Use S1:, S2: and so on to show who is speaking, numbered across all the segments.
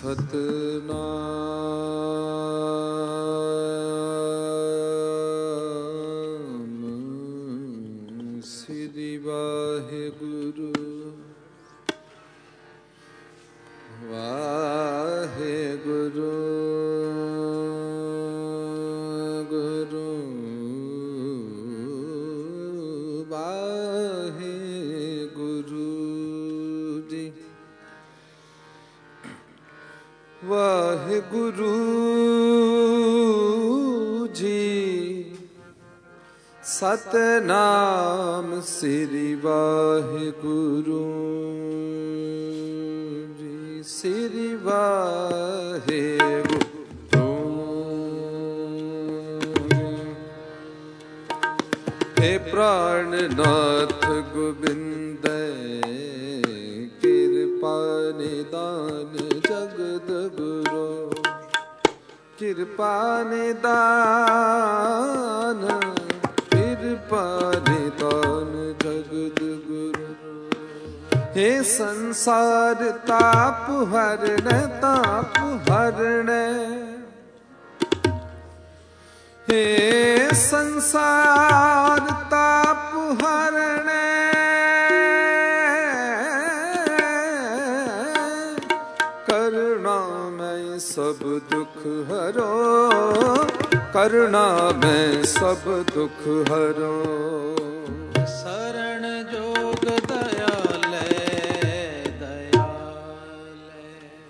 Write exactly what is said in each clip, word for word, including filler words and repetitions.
S1: ਸਤਿਨਾਮ ਸ੍ਰੀ ਵਾਹਿਗੁਰੂ ਵਾਹਿਗੁਰੂ ਗੁਰੂ ਵਾਹਿਗੁਰੂ ਜੀ ਵਾਹਿਗੁਰੂ ਜੀ ਸਤਿਨਾਮ ਸ੍ਰੀ ਵਾਹਿਗੁਰੂ ਜੀ ਸ੍ਰੀ ਵਾਹਿਗੁਰੂ हे ਪ੍ਰਾਣਨਾਥ ਗੋਬਿੰਦ ਕਿਰਪਾ ਨਿਦਾਨ ਜਗਤ ਗੁਰੂ ਕਿਰਪਾ ਨਿਦਾਨ ਕਿਰਪਾ ਨਿਦਾਨ ਜਗਤ ਗੁਰੂ हे ਸੰਸਾਰ ਤਾਪ ਹਰਣ ਤਾਪ ਹਰਣ हे ਸੰਸਾਰ ਤਾਪ ਹਰਣ ਕਰੁਣਾ ਮੈਂ ਸਭ ਦੁਖ ਹਰੋ ਕਰੁਣਾ ਮੈਂ ਸਭ ਦੁਖ ਹਰੋ
S2: ਸਰਣ ਜੋਗ ਦਇਆਲੇ ਦਇਆਲੇ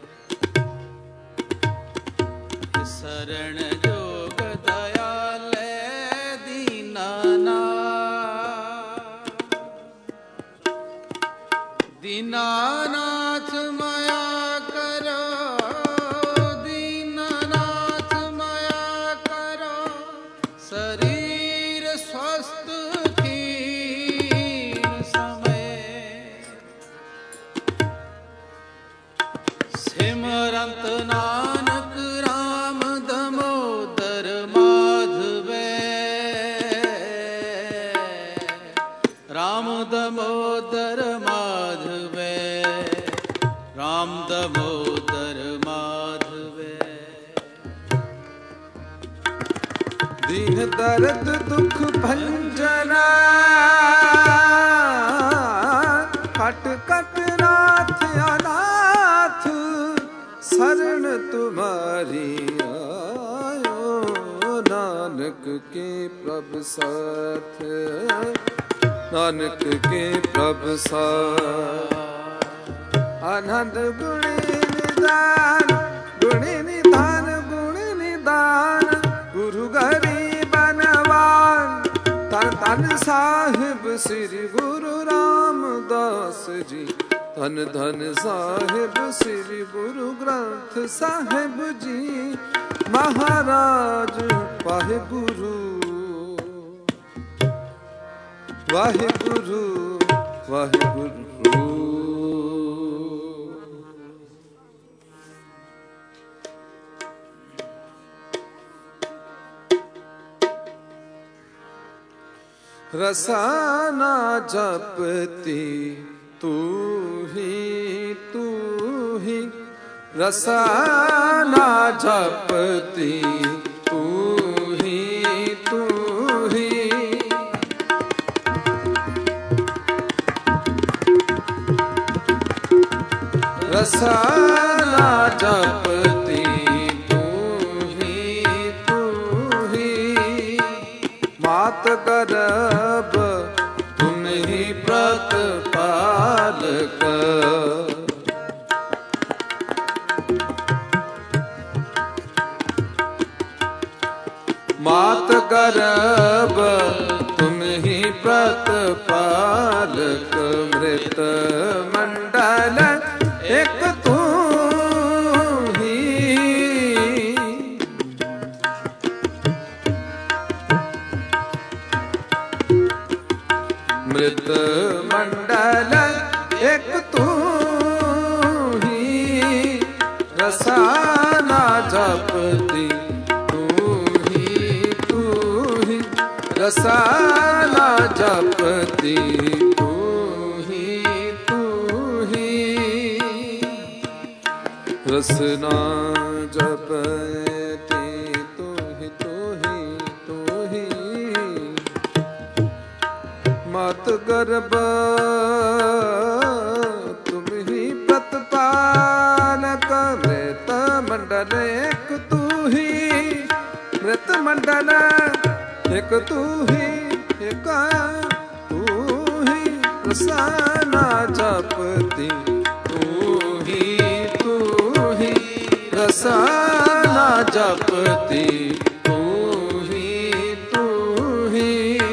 S2: ਸਰਣ ਜੋਗ ਦਇਆਲੇ ਦੀਨਾਨਾਥ ਦੀਨਾਨਾਥ ਮਾਇਆ ਕਰੋ ਦੀਨਾਨਾਥ ਮਾਇਆ ਕਰੋ ਸਰੀਰ ਸਵਸਤ ਖੀਨ ਸਮੇ ਸਿਮਰੰਤ ਨਾਨਕ ਰਾਮ ਦਮੋਦਰ ਮਾਧਵੇ ਰਾਮ ਦਮੋਦਰ ਮਾਧਵੇ ਰਾਮ ਦਮੋਦਰ ਮਾਧਵੇ
S1: ਦੀਨ ਦਰਦ ਦੁਖ ਭੰਜਨਾ ਕਟ ਕਟ ਨਾਥ ਅਨਾਥ ਸਰਣ ਤੁਮਾਰੀ ਆਇਓ ਨਾਨਕ ਕੇ ਪ੍ਰਭ ਸਾਥ ਨਾਨਕ ਕੇ ਪ੍ਰਭ ਸਾਥ ਆਨੰਦ ਗੁਣੇ ਨਿਦਾਨ ਗੁਣੇ ਨਿਦਾਨ ਗੁਣੇ ਨਿਦਾਨ ਗੁਰੂ ਗਰੀਬਨਵਾਨ ਧੰਨ ਧੰਨ ਸਾਹਿਬ ਸ੍ਰੀ ਗੁਰੂ ਰਾਮਦਾਸ ਜੀ ਧੰਨ ਧੰਨ ਸਾਹਿਬ ਸ੍ਰੀ ਗੁਰੂ ਗ੍ਰੰਥ ਸਾਹਿਬ ਜੀ ਮਹਾਰਾਜ ਵਾਹਿਗੁਰੂ ਵਾਹਿਗੁਰੂ ਵਾਹਿਗੁਰੂ ਰਸਾਨਾ ਜਪਤੀ ਤੂੰ ਹੀ ਤੂੰ ਹੀ ਰਸਾਨਾ ਜਪਤੀ ਤੂੰ ਹੀ ਤੂੰ ਹੀ ਰਸਾਨਾ ਜਪਤੀ ਤੂੰ ਹੀ ਤੂੰ ਹੀ ਮਾਤ ਗਰਭ ਤੁਮ ਹੀ ਪ੍ਰਤਪਾਲਕ ਮਾਤ ਗਰਭ ਤੁਮ ਹੀ ਪ੍ਰਤਪਾਲਕ ਮ੍ਰਿਤ ਮੰਡਲ ਇੱਕ ਤੂੰ ਹੀ ਮ੍ਰਿਤ ਮੰਡਲ ਇੱਕ ਤੂੰ ਹੀ ਰਸਾਨਾ ਜਪਤੀ ਤੂੰ ਹੀ ਤੂੰ ਹੀ ਰਸਾਨਾ ਜਪਤੀ ਤੂੰ ਹੀ ਤੂੰ ਹੀ ਰਸਨਾ ਜਪਤੀ ਤੋਹਿ ਤੋਹਿ ਤੋਹਿ ਮਤ ਗਰਬ ਤੁਮ ਹੀ ਪ੍ਰਤਪਾਲਕ ਮ੍ਰਿਤ ਮੰਡਲ ਇੱਕ ਤੂ ਹੀ ਮ੍ਰਿਤ ਮੰਡਲ ਇੱਕ ਤੂ ਹੀ ਇੱਕ ਤੂ ਹੀ ਰਸਨਾ ਜਪਤੀ ਤੂ ਹੀ ਤੂ ਹੀ ਰਸਨਾ ਜਪਤੀ ਤੂ ਹੀ ਤੂ ਹੀ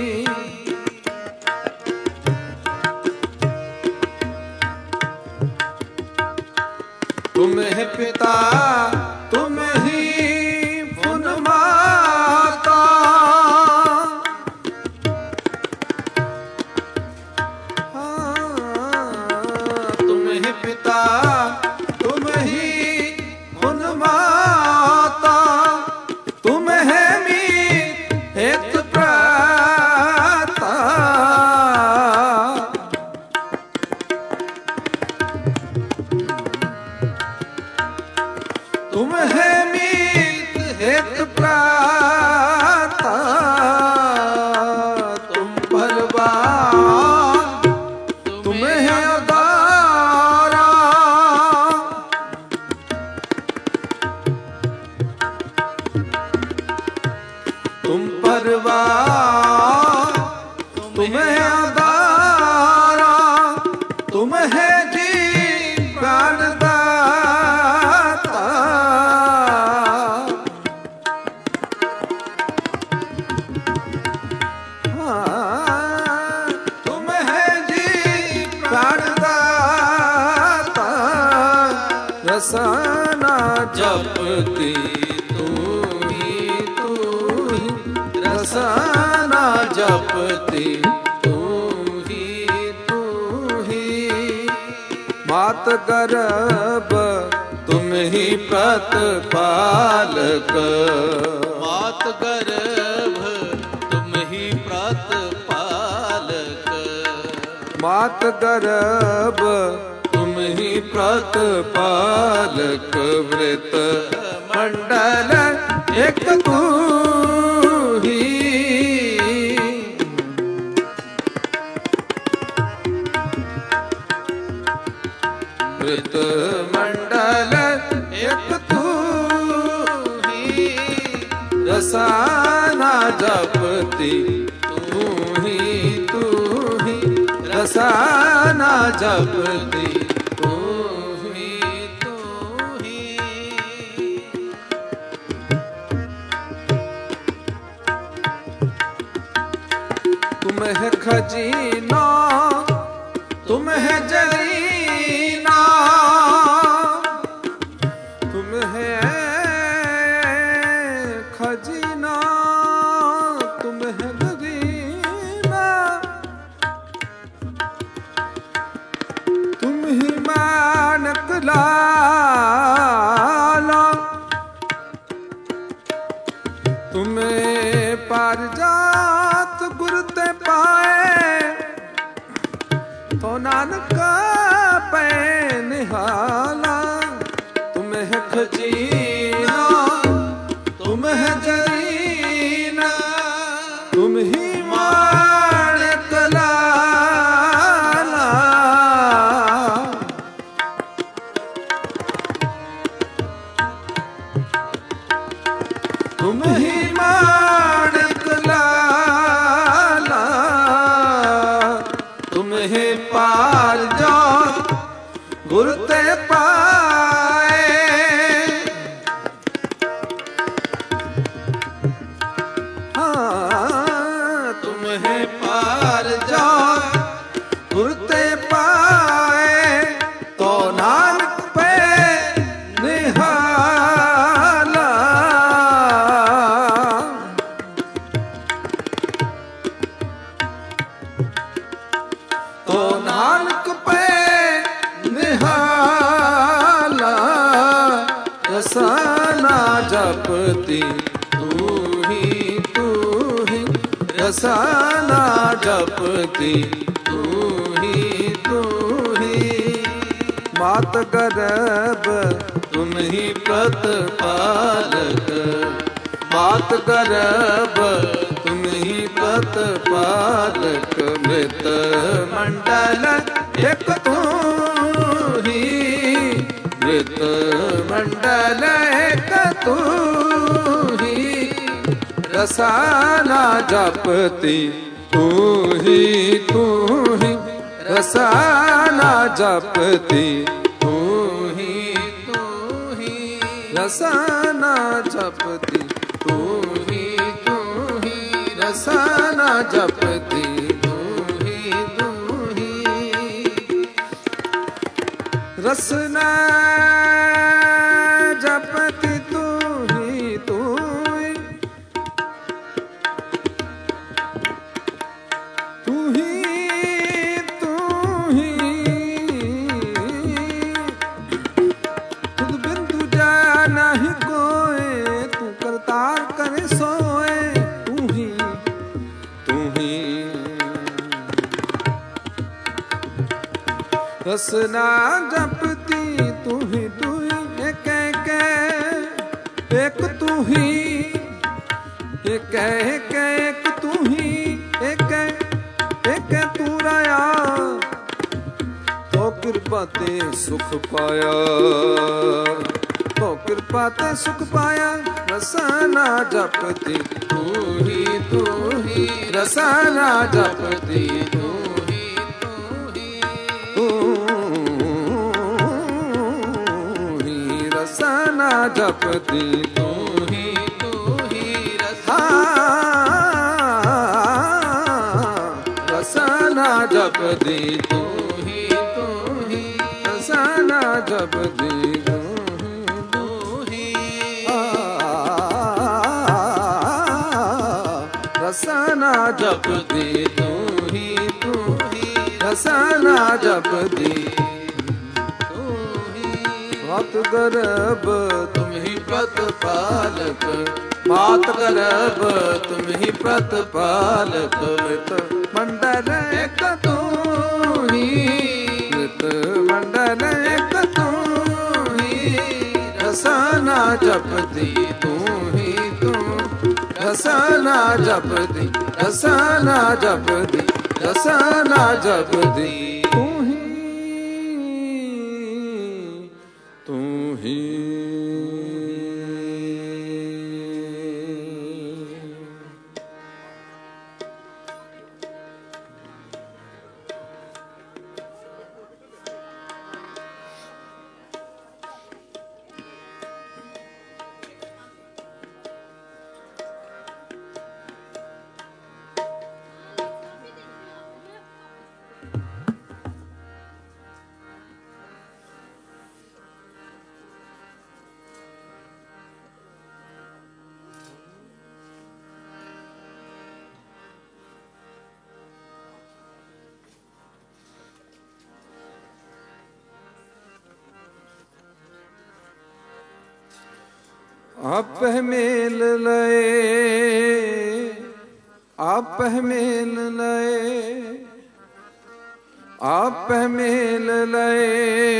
S1: तुम है पिता तुम ही पुन माता हाँ, तुम है पिता तुम ही पुन माता तुम है मीत हित प्राता तुम है मीत हित प्राता तुम बलवान तुम है उदारा तुम परवान तुम है उदारा तुम है जी प्राणदाता रसना जपती तू ही तू ही रसना जपती तू ही तू ही मात गर्भ तुम ही प्रतिपालक
S2: मात गर्भ तुम ही प्रतिपालक
S1: मात गर्भ तुम ही प्रतिपालक वृत मंडल एक तू ही वृत मंडल एक तू ही रसना जपती तू ही तू ही रसना जपती तुम है खजीना तुम है जरीना तुम है खजीना तुम है जरीना तुम ही मानक लाला तुम्हें पारिजात गुरु ते पाए तो नानक पै निहाला तुम है खजीना तुम है जरीना तुम ही मानक लाला तुम ही मानक लाला तुम्हें पार जाओ गुरु ते पाए हाँ तुम्हें पार जाओ गुरु ते पाए तो नानक पे निहाला तो नानक पे निहाला रसना जपती तू ही तू ही रसना जपती तू ही तू ही मात गर्भ तुम ही प्रतिपालक। मात गर्भ तुम ही प्रतिपालक। मृत मंडल एक तू ही, मृत मंडल एक तू ही। रसाना जपती तू ही तू ही, रसाना जपती तू ही तू ही, रसाना जपती तू ही तू ही, रसाना जपती तू ही तू ही। रसना जपती तू ही तू ही, तू ही तू ही। खुद बिंदु जा नहीं कोई, तू करतार करे सोए। तू ही तू ही। रसना जपती तू ही तू ही, एक एक एक तू ही, एक एक एक तू ही, एक एक तू राया। तो कृपा ते सुख पाया, तो कृपा ते सुख पाया। रसाना जपती तू ही तू ही, रसाना जपती तू ही तू ही, तू ही। रसाना जपती तू ही तू ही, रसाना जपती तू ही तू ही, रसाना जपती तू ही तू ही। रसाना जपती तू ही तू ही, रसाना जपती तू ही। मात गर्भ तुम ही प्रतिपालक, मात गर्भ तुम ही प्रतिपालक। मृत मंडल एक तू ही, मृत मंडल एक तू ही। रसाना जपती तू ही तू, रसाना जपती, रसाना जपती, रसाना जपती तू ही तू ही। आप मेल लए, आप मेल लए, आप मेल लए,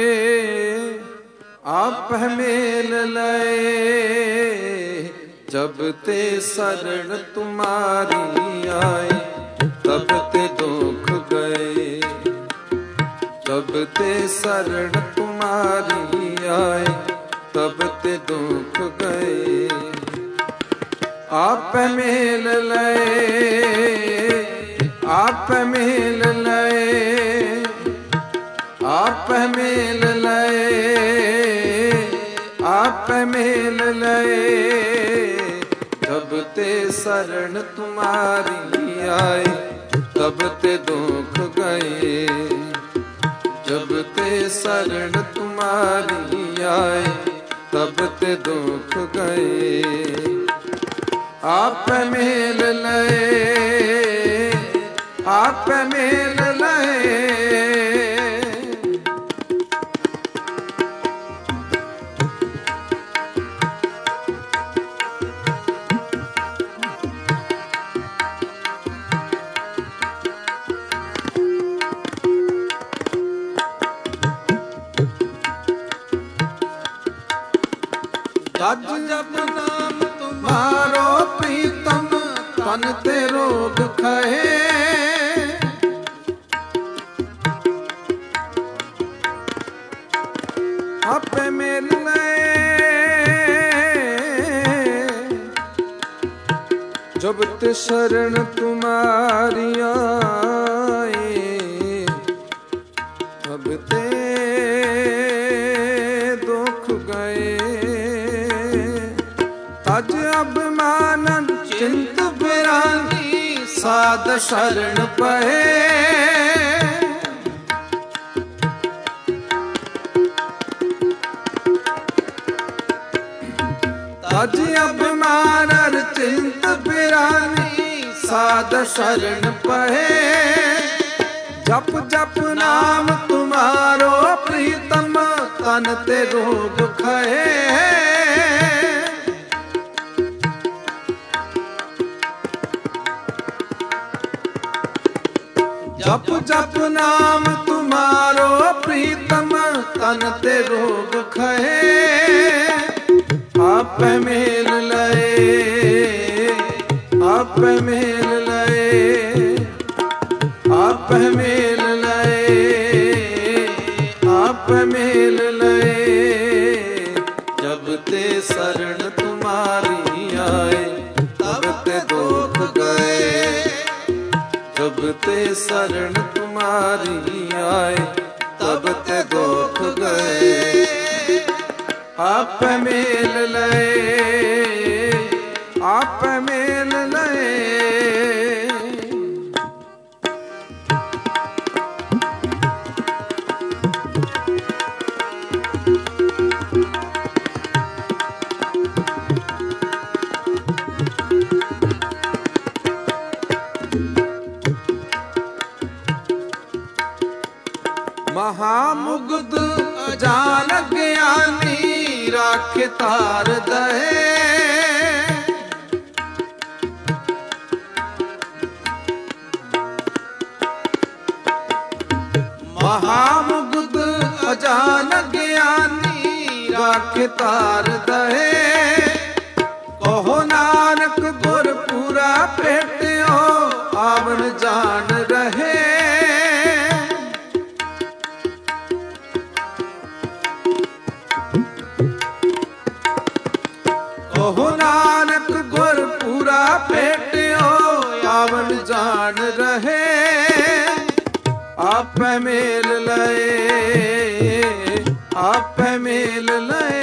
S1: आप मेल लए। जब ते शरण तुम्हारी आए, तब ते दुख गए। जब ते शरण तुम्हारी आए, तब ते दुख गए। आप मेल लए, आप मेल लए, आप मेल लए, आप मेल लए। जब ते शरण तुम्हारी आए, तब ते दुख गए। जब ते शरण तुम्हारी आए, तब ते दुख गए। आप मेल लए, आप मेल लए। तज जप नाम तुम्हारो प्रीतम तन ते रोग खहे। आपे मेल लए जब ते शरण तुम्हारी आए, तब ते दुख गए। तज अभिमानन चिंत बिरानी साध शरण पहे। तज अभिमान चिंत बिरानी साध शरण पहे। जप जप नाम तुम्हारो प्रीतम तन ते रोग खहे। जप जप नाम तुम्हारो प्रीतम तन ते रोग खहे। आप मेल लए आप मेल लए आप मेल लए आप मेल लए। जब ते शरण तुम्हारी आए तब ते दुख गए। जब ते शरण तुम्हारी आए तब ते दुख गए। आप मेल लए आप मेल लए। महामुग्ध अजान ज्ञानी राखे तार दहे। महामुग्ध अजान ज्ञानी राखे तार दहे। कहो नानक गुर पूरा भेटियो आवन जान रहे। कहो नानक गुर पूरा भेटियो आवन जान रहे। आप मेल लए आप मेल लए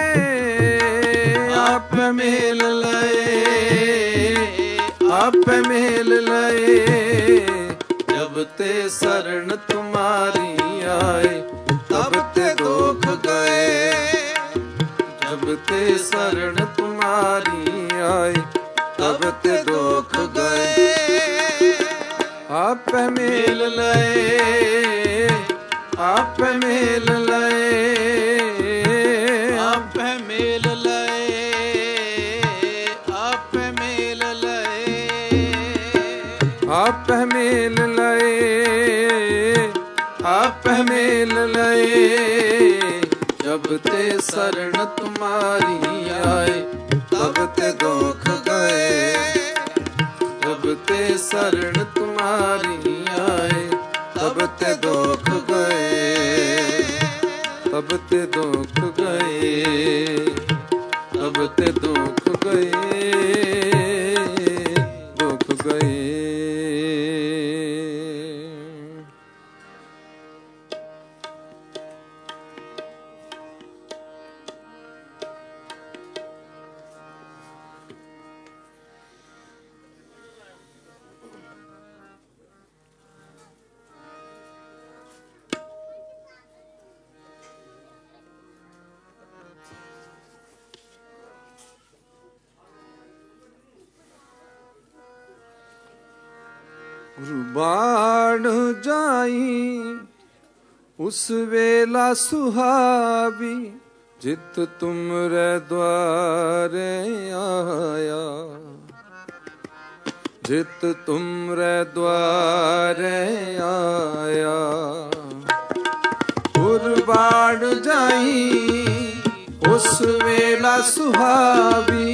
S1: आप मेल लए आप मेल लए। जब ते शरण तुम्हारी आए तब ते दुख गए। जब ते शरण तुम्हारी आए तब ते दुख गए। आप मेल लए आप मेल लए
S2: आप मेल लए आप मेल लए
S1: आप मेल लए आप मेल लए। जब ते शरण तुम्हारी आए तब ते दुख गए। जब ते शरण तुम्हारी आए तब ते दुख गए। तब ते दुख गए तब ते दुख गए दुख गए। गुरु बाण जाई उस वेला सुहावी। जित तुमरे द्वारे आया जित तुमरे द्वारे आया। गुरु बाण जाई ਉਸ ਵੇਲਾ ਸੁਹਾਵੀ।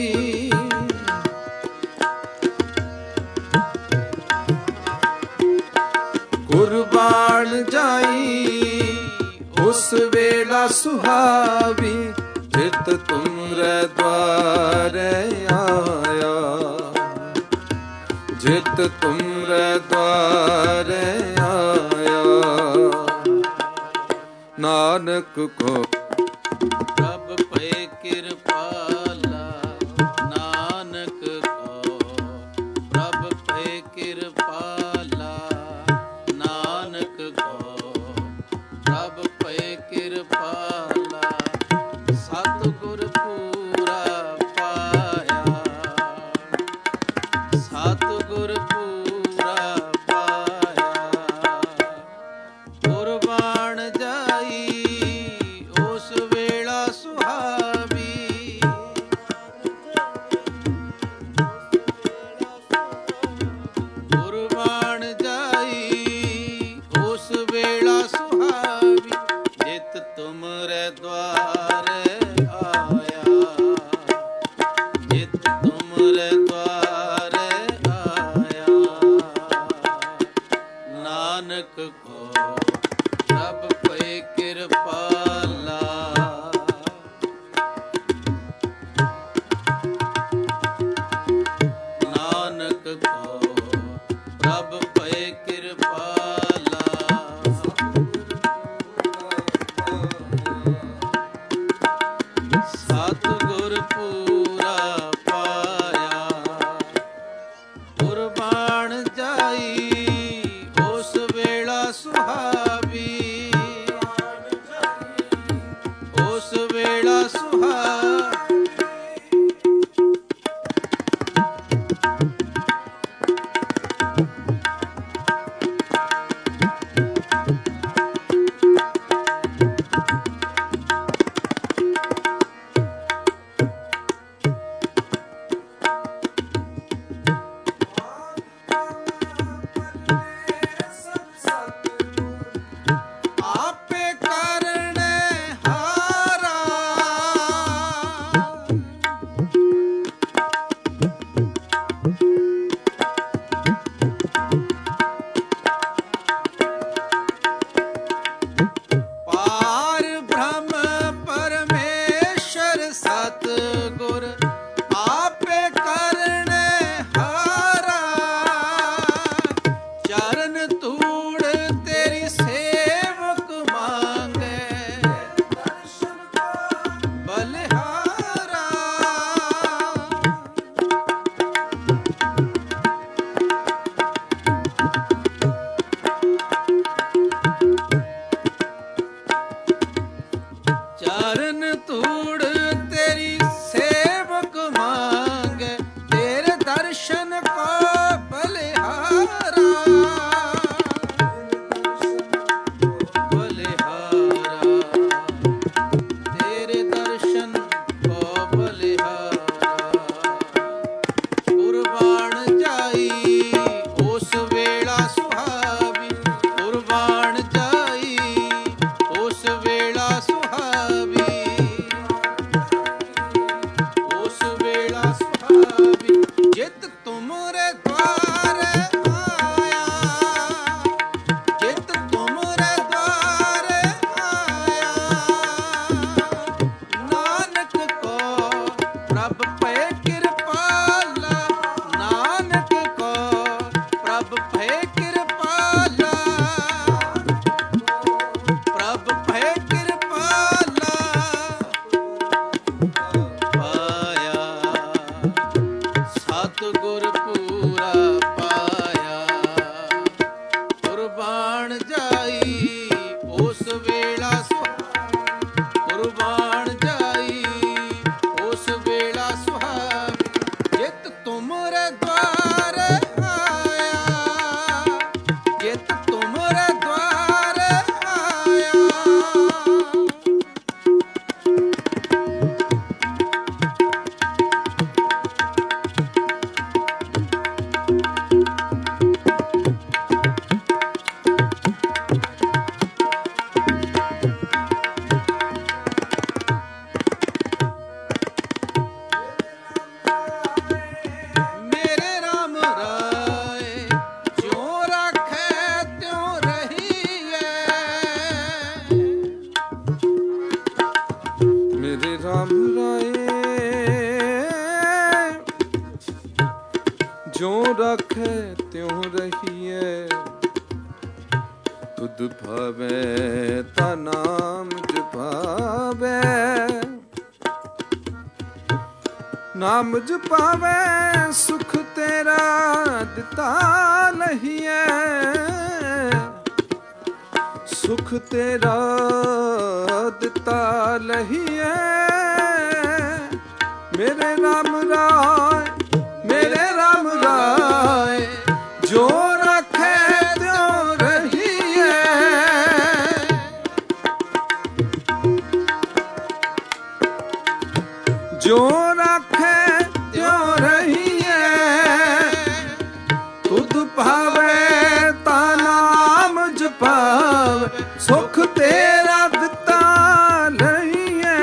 S1: ਕੁਰਬਾਨ ਜਾਈ ਉਸ ਵੇਲਾ ਸੁਹਾਵੀ। ਜਿਤ ਤੁਮਰੇ ਦੁਆਰੇ ਆਇਆ, ਜਿਤ ਤੁਮਰੇ ਦੁਆਰੇ ਆਇਆ। ਨਾਨਕ ਕੋ
S2: ਪ੍ਰਭ ਭਏ ਕਿਰਪਾਲਾ, ਨਾਨਕ ਕੋ ਪ੍ਰਭ ਭਏ ਕਿਰਪਾਲਾ, ਨਾਨਕ ਕੋ ਪ੍ਰਭ ਭਏ ਕਿਰਪਾਲਾ। ਸਤਿਗੁਰ ਪੂਰਾ ਪਾਇਆ, ਸਤਿਗੁਰ ਪੂਰਾ ਪਾਇਆ। ਕੁਰਬਾਨ ਜਾਈ ਉਸ ਵੇਲਾ ਸੁਹਾਵੀ। ਕੁਰਬਾਨ ਜਾਈ ਉਸ ਵੇਲਾ ਸੁਹਾਵੀ। ਜਿਤ ਤੁਮਰੇ ਦੁਆਰੇ ਆਇਆ, ਜਿਤ ਤੁਮਰੇ ਦੁਆਰੇ ਆਇਆ। ਨਾਨਕ ਕੋ ਪ੍ਰਭ
S1: ਭਾਵੇ ਤਾ ਨਾਮ ਜਪਾਵੇ, ਨਾਮ ਜਪਾਵੇ ਸੁਖ ਤੇਰਾ ਦਿੱਤਾ ਲਹੀਐ, ਸੁਖ ਤੇਰਾ ਦਿੱਤਾ ਲਹੀਐ। ਮੇਰੇ ਰਾਮ ਰਾਏ, ਮੇਰੇ ਰਾਮ ਰਾਏ, ਜੋ ਰੱਖੇ ਤਿਉ ਰਹੀਐ, ਜੋ ਰੱਖੇ ਤਿਉ ਰਹੀਐ। ਤੁਧ ਭਾਵੇ ਤਾ ਨਾਮ ਜਪਾਵੇ, ਸੁਖ ਤੇਰਾ ਦਿੱਤਾ ਲਹੀਐ।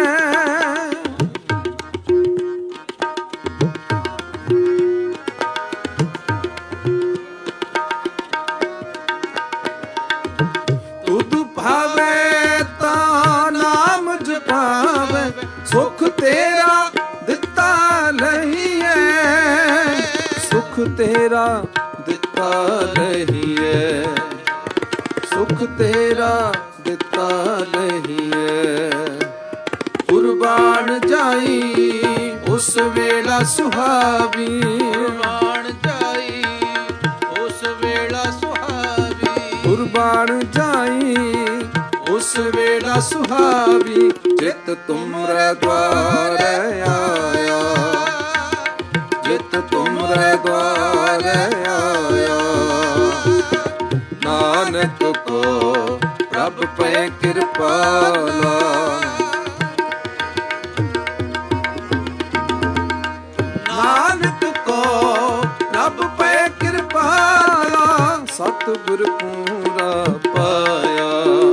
S1: ਤੁਧ ਭਾਵੇ ਤਾ ਨਾਮ ਜਪਾਵੇ, ਸੁਖ ਤੇਰਾ ਦਿੱਤਾ ਲਹੀਐ, ਸੁਖ ਤੇਰਾ ਦਿੱਤਾ ਲਹੀਐ, ਸੁਖ ਤੇਰਾ ਦਿੱਤਾ ਲਹੀਐ। ਕੁਰਬਾਨ ਜਾਈ ਉਸ ਵੇਲਾ ਸੁਹਾਵੀ,
S2: ਕੁਰਬਾਨ ਜਾਈ ਉਸ ਵੇਲਾ ਸੁਹਾਵੀ,
S1: ਕੁਰਬਾਨ ਜਾਈ ਉਸ ਵੇਲਾ ਸੁਹਾਵੀ। ਜਿਤ ਤੁਮਰੇ ਦੁਆਰੇ ਆਇਆ, ਜਿਤ ਤੁਮਰੇ ਦੁਆਰੇ ਆਇਆ। ਨਾਨਕ ਕੋ ਪ੍ਰਭ ਪੈ ਕਿਰਪਾਲਾ, ਨਾਨਕ ਕੋ ਪ੍ਰਭ ਪੈ ਕਿਰਪਾਲਾ। ਸਤਿਗੁਰ ਪੂਰਾ ਪਾਇਆ,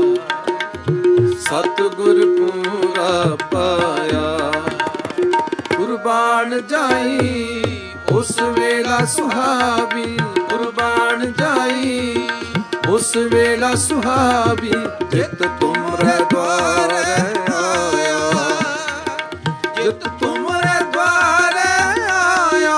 S1: ਸਤਿਗੁਰ ਪੂਰਾ ਪਾਇਆ। ਕੁਰਬਾਨ ਜਾਈ ਉਸ ਵੇਲਾ ਸੁਹਾਵੀ, ਕੁਰਬਾਨ ਜਾਈ ਉਸ ਵੇਲਾ ਸੁਹਾਵੀ। ਜਿਤ ਤੁਮਰੇ ਦੁਆਰੇ ਆਇਆ, ਜਿਤ ਤੁਮਰੇ ਦੁਆਰੇ ਆਇਆ।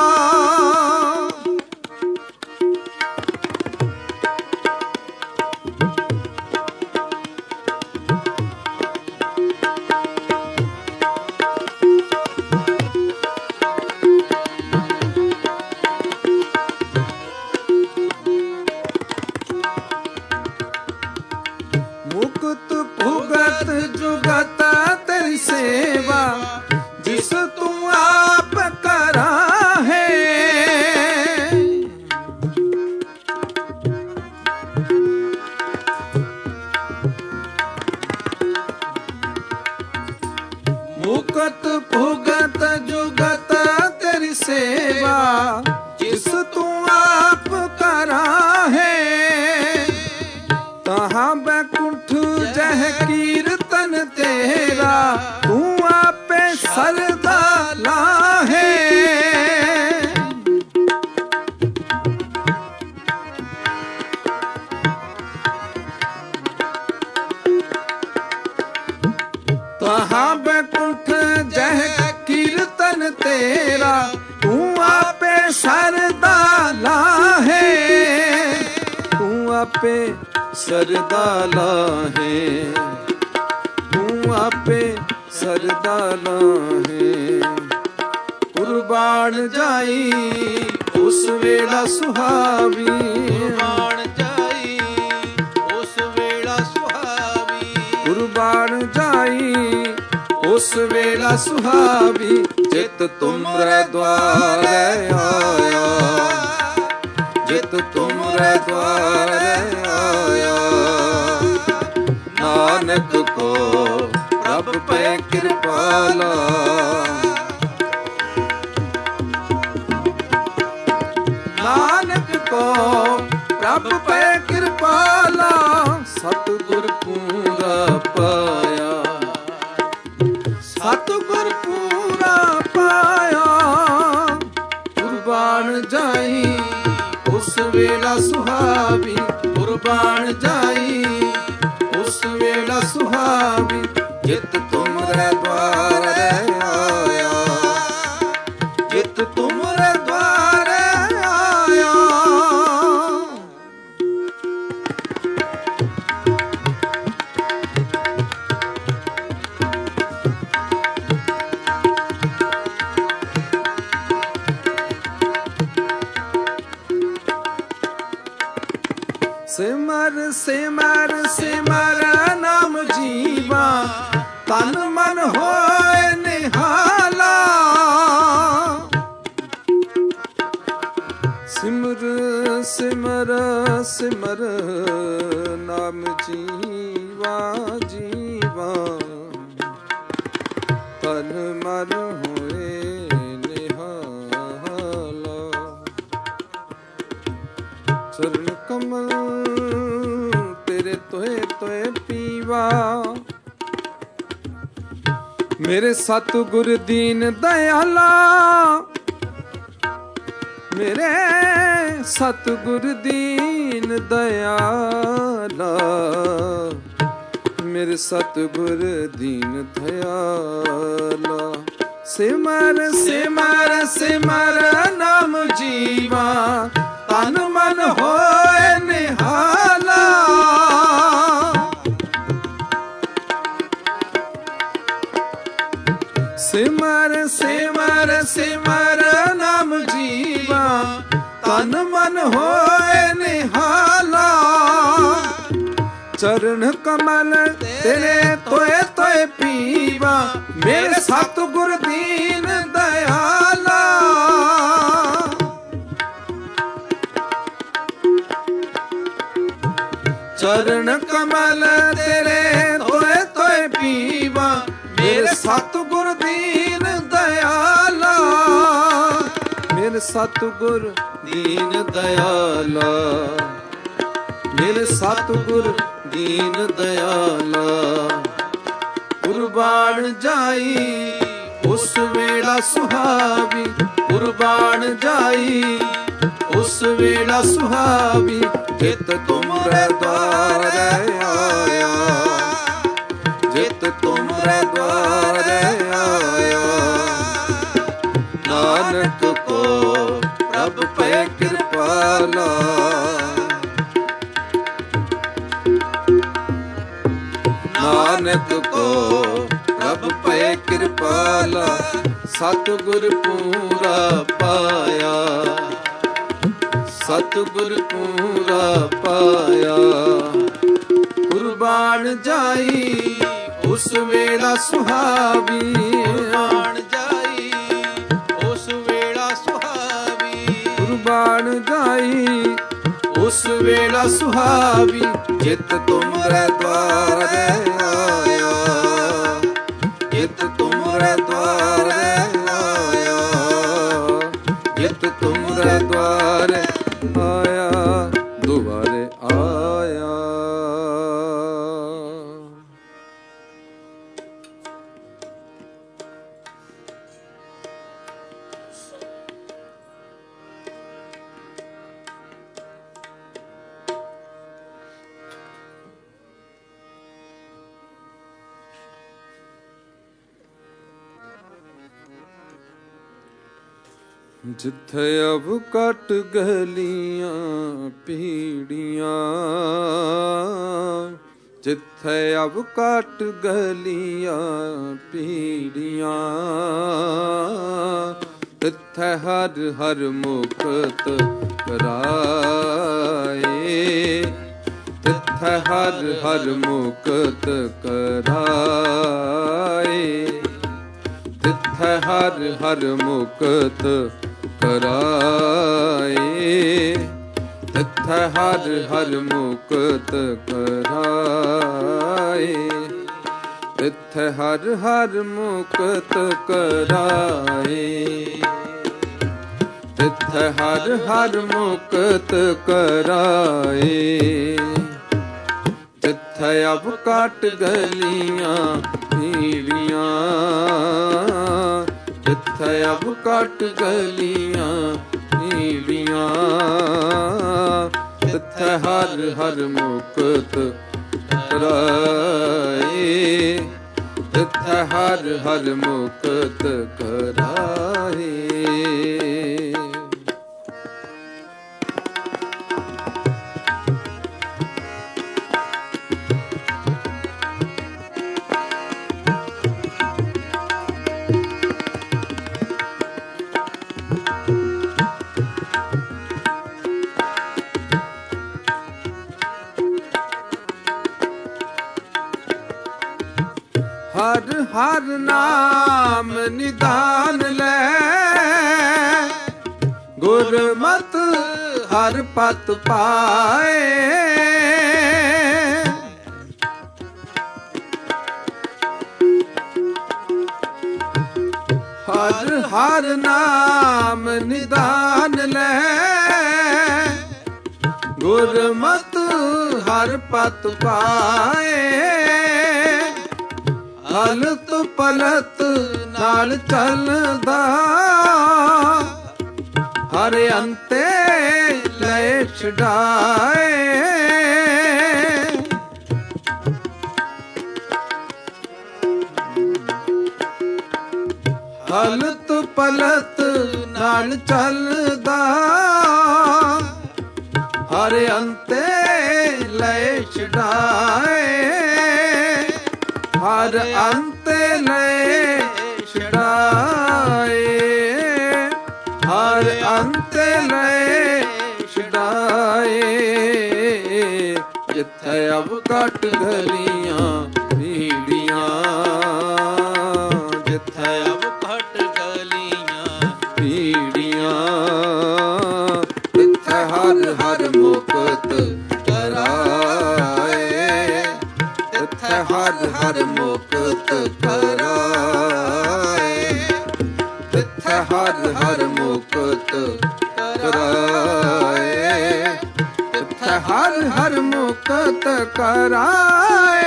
S1: ਮੁਕਤ ਭੁਗਤ ਜੁਗਤ ਤੇਰੀ ਸੇਵਾ, ਜਿਸ ਤੂੰ ਆਪ ਕਰਾ ਹੈ। ਮੁਕਤ ਭੁਗਤ ਜੁਗਤ ਤੇਰੀ ਸੇਵਾ, ਜਿਸ ਤੂੰ ਆਪ ਕਰਾ ਹੈ। ਤਹਾਂ ਬੈਕੁੰਠ ਜਹ ਕੀਰਤਨ ਤੇਰਾ, ਤੂੰ ਆਪੇ ਸਰਦਾ ਲਾਹੇ। ਤਹਾਂ ਬੈਕੁੰਠ ਜਹ ਕੀਰਤਨ ਤੇਰਾ, ਤੂੰ ਆਪੇ ਸਰਦਾ ਲਾਹੇ। ਤੂੰ ਆਪੇ ਸਰਦਾ ਲਾਹੇ, ਤੂੰ ਆਪੇ ਸਰਦਾ ਲਾਹੇ। ਕੁਰਬਾਨ ਜਾਈ ਉਸ ਵੇਲਾ ਸੁਹਾਵੀ,
S2: ਕੁਰਬਾਨ ਜਾਈ ਉਸ ਵੇਲਾ ਸੁਹਾਵੀ,
S1: ਕੁਰਬਾਨ ਜਾਈ ਉਸ ਵੇਲਾ ਸੁਹਾਵੀ। ਜਿਤ ਤੁਮਰੇ ਦੁਆਰੇ ਆਇਆ, ਜਿਤ ਤੁਮਰੇ ਦੁਆਰੇ ਆਇਆ। ਨਾਨਕ ਕੋ ਪ੍ਰਭ ਪੈ ਕਿਰਪਾਲਾ, ਨਾਨਕ ਕੋ ਪ੍ਰਭ ਪੈ ਕਿਰਪਾਲਾ। ਸਤਿਗੁਰ ਪੂਰਾ ਪਾਇਆ, ਸਤਿਗੁਰ ਪੂਰਾ ਪਾਇਆ। ਕੁਰਬਾਨ ਜਾਈ ਉਸ ਵੇਲਾ ਸੁਹਾਵੀ, ਕੁਰਬਾਨ ਜਾਈ ਉਸ ਵੇਲਾ ਸੁਹਾਵੀ। ਜਿਤ ਤੁਮਰੇ ਦੁਆਰੇ ਆਇਆ, ਜਿਤ ਤੁਮਰੇ ਦੁਆਰੇ ਆਇਆ। ਜੀਵਾ ਜੀਵਾ ਤਨ ਮਨ ਹੋਏ ਨਿਹਾਲਾ। ਚਰਨ ਕਮਲ ਤੇਰੇ ਤੋਏ ਤੋਏ ਪੀਵਾ। ਮੇਰੇ ਸਤਿਗੁਰ ਦੀਨ ਦਇਆਲਾ, ਮੇਰੇ ਸਤਿਗੁਰ ਦੀਨ ਦਇਆਲਾ, ਮੇਰੇ ਸਤਿਗੁਰ ਦੀਨ ਦਇਆਲਾ। ਸਿਮਰ ਸਿਮਰ ਸਿਮਰ ਨਾਮ ਜੀਵਾ ਤਨ ਮਨ ਹੋਏ ਨਿਹਾਲਾ। ਸਿਮਰ ਸਿਮਰ ਸਿਮਰ ਨਾਮ ਜੀਵਾ ਤਨ ਮਨ ਹੋਏ ਨਿਹਾਲਾ। ਚਰਨ ਕਮਲ ਤੇਰੇ ਤੋਏ ਤੋਏ ਪੀਵਾ, ਮੇਰੇ ਸਤਿਗੁਰ ਦੀਨ ਦਇਆਲਾ। ਚਰਨ ਕਮਲ ਤੇਰੇ ਤੋਏ ਤੋਏ ਪੀਵਾ, ਮੇਰੇ ਸਤਿਗੁਰ ਦੀਨ ਦਇਆਲਾ। ਮੇਰੇ ਸਤਿਗੁਰ ਦੀਨ ਦਇਆਲਾ, ਮੇਰੇ ਸਤਿਗੁਰ ਦੀਨ ਦਇਆਲਾ। ਕੁਰਬਾਨ ਜਾਈ ਉਸ ਵੇਲਾ ਸੁਹਾਵੀ, ਕੁਰਬਾਨ ਜਾਈ ਉਸ ਵੇਲਾ ਸੁਹਾਵੀ। ਜਿਤ ਤੁਮਰੇ ਦੁਆਰੇ ਆਇਆ, ਜਿਤ ਤੁਮਰੇ ਦੁਆਰੇ ਆਇਆ। ਨਾਨਕ ਕੋ ਪ੍ਰਭ ਪੈ ਕਿਰਪਾਲਾ, ਨਾਨਕ ਕੋ ਪ੍ਰਭ ਪੈ ਕਿਰਪਾਲਾ। ਸਤਿਗੁਰ ਪੂਰਾ ਪਾਇਆ, ਸਤਿਗੁਰ ਪੂਰਾ ਪਾਇਆ। ਕੁਰਬਾਨ ਜਾਈ ਉਸ ਵੇਲਾ ਸੁਹਾਵੀ,
S2: ਕੁਰਬਾਨ ਜਾਈ ਉਸ ਵੇਲਾ ਸੁਹਾਵੀ।
S1: ਕੁਰਬਾਨ ਜਾਈ ਉਸ ਵੇਲਾ ਸੁਹਾਵੀ। ਜਿਤ ਤੁਮਰੇ ਦੁਆਰੇ ਆਇਆ, ਜਿਤ ਤੁਮਰੇ ਦੁਆਰੇ ਆਇਆ, ਜਿਤ ਤੁਮਰੇ ਦੁਆਰੇ ਆਇਆ, ਦੁਆਰੇ ਆਇਆ। ਜਿੱਥੇ ਅਬ ਕੱਟ ਗਲੀਆਂ ਪੀੜੀਆਂ, ਜਿੱਥੇ ਅਬ ਕੱਟ ਗਲੀਆਂ ਪੀੜੀਆਂ। ਤਿੱਥੇ ਹਰ ਹਰ ਮੁਕਤ ਕਰਾਏ, ਤਿੱਥੇ ਹਰ ਹਰ ਮੁਕਤ ਕਰਾਏ। ਤਿੱਥੇ ਹਰ ਹਰ ਮੁਕਤ ਕਰਾਏ, ਤਿੱਥੇ ਹਰ ਹਰ ਮੁਕਤ ਕਰਾਏ। ਤਿੱਥੇ ਹਰ ਹਰ ਮੁਕਤ ਕਰਾਏ, ਤਿੱਥੇ ਹਰ ਹਰ ਮੁਕਤ ਕਰਾਏ। ਜਿੱਥੇ ਅਬ ਕੱਟ ਗਲੀਆਂ ਪੀੜੀਆਂ, ਜਿੱਥੇ ਅਬ ਕੱਟ ਗਲੀਆਂ ਪੀੜੀਆਂ। ਤਿੱਥੇ ਹਰ ਹਰ ਮੁਕਤ ਕਰਾਏ, ਤਿੱਥੇ ਹਰ ਹਰ ਮੁਕਤ ਕਰਾਏ। ਹਰ ਹਰ ਨਾਮ ਨਿਦਾਨ ਲੈ, ਗੁਰਮਤ ਹਰ ਪਤ ਪਾਏ। ਹਰ ਹਰ ਨਾਮ ਨਿਦਾਨ ਲੈ, ਗੁਰਮਤਿ ਹਰ ਪਤ ਪਾਏ। ਹਲਤ ਪਲਤ ਨਾਲ ਚੱਲਦਾ, ਹਰ ਅੰਤੇ ਲੈ ਛਡਾਏ। ਹਲਤ ਪਲਤ ਨਾਲ ਚੱਲਦਾ, ਹਰ ਅੰਤੇ ਲੈ ਛਡਾਏ। ਹਰ ਅੰਤੇ ਲੈ ਛਡਾਏ, ਹਰ ਅੰਤੇ ਲੈ ਛਡਾਏ। ਜਿੱਥੇ ਅਬ ਘਟ ਗਲੀਆਂ ਭੀੜੀਆਂ, ਜਿੱਥੇ
S2: ਅਬ ਘਟ ਗਲੀਆਂ
S1: ਭੀੜੀਆਂ, ਤਿੱਥੇ ਹਰ ਹਰ ਮੁਕਤ ਕਰਾਏ। ਤਿੱਥੇ ਹਰ ਹਰ ਮੁਕਤ ਕਰਾਏ। ਤਿੱਥੇ ਹਰ ਹਰ ਮੁਕਤ ਕਰਾਏ। ਤਿੱਥੇ ਹਰ ਹਰ ਮੁਕਤ ਕਰਾਏ।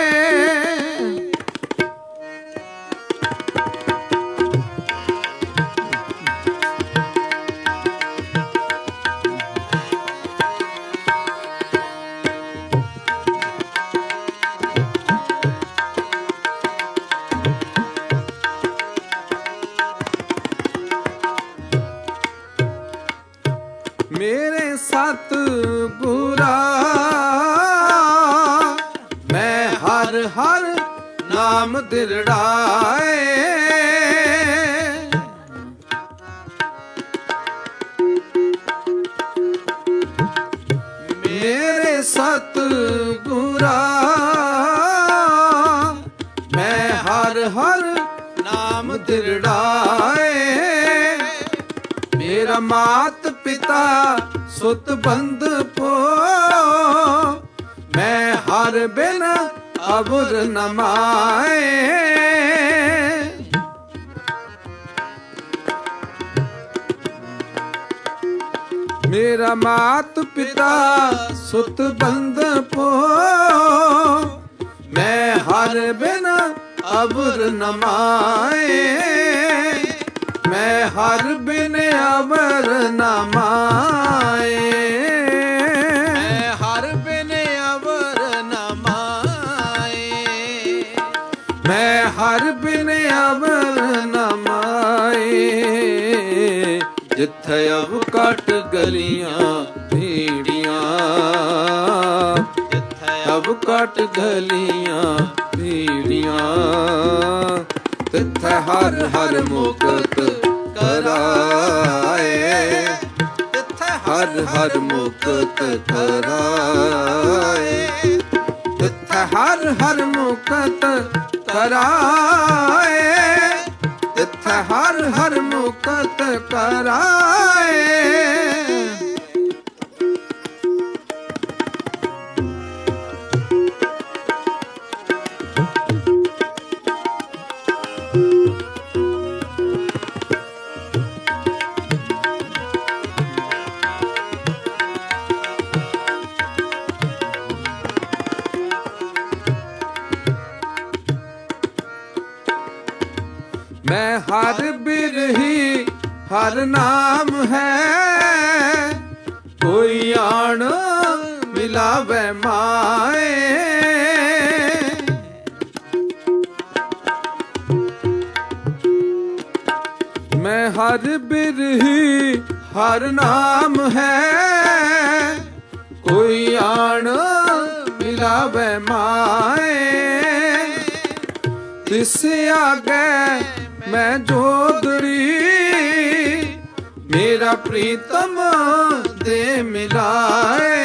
S1: ਮੇਰੇ ਸਤ ਗੁਰਾ ਮੈਂ ਹਰ ਹਰ ਨਾਮ ਦਿਰੜਾਏ। ਮੇਰੇ ਸਤ ਗੁਰਾ ਮੈਂ ਹਰ ਹਰ ਨਾਮ ਦਿਰੜਾਏ। ਮੇਰਾ ਮਾਤ ਪਿਤਾ ਸੁਤ ਬੰਧ ਪੋ, ਮੈਂ ਹਰ ਬਿਨ ਅਬੁਰ ਨ ਮਾਏ। ਮੇਰਾ ਮਾਤ ਪਿਤਾ ਸੁਤ ਬੰਧ ਪੋ, ਮੈਂ ਹਰ ਬਿਨ ਅਬੁਰ ਨ ਮਾਏ। ਮੈਂ ਹਰ ਬਿਨ ਅਬਰ ਨ ਮਾਏ। ਮੈਂ ਹਰ ਬਿਨ ਅਬਰ ਨ ਮਾਏ। ਮੈਂ ਹਰ ਬਿਨ ਅਬਰ ਨ ਮਾਏ। ਜਿੱਥੇ ਅਬ ਘਟ ਗਲੀਆਂ ਭੀੜੀਆਂ, ਜਿੱਥੇ ਅਬ ਘਟ ਗਲੀਆਂ ਭੀੜੀਆਂ, ਤਿੱਥੇ ਹਰ ਹਰ ਮੁਕਤ ਕਰਾਏ। ਤਿੱਥੇ ਹਰ ਹਰ ਮੁਕਤ ਕਰਾਏ। ਤਿੱਥੇ ਹਰ ਹਰ ਮੁਕਤ ਕਰਾਏ। ਤਿੱਥੇ ਹਰ ਹਰ ਮੁਕਤ ਕਰਾਏ। मैं हर बिरही हर नाम है, कोई आण मिलावे माए। मैं हर बिरही हर नाम है, कोई आण मिलावे माए। तिस आगे मैं जोदड़ी, मेरा प्रीतम दे मिलाए।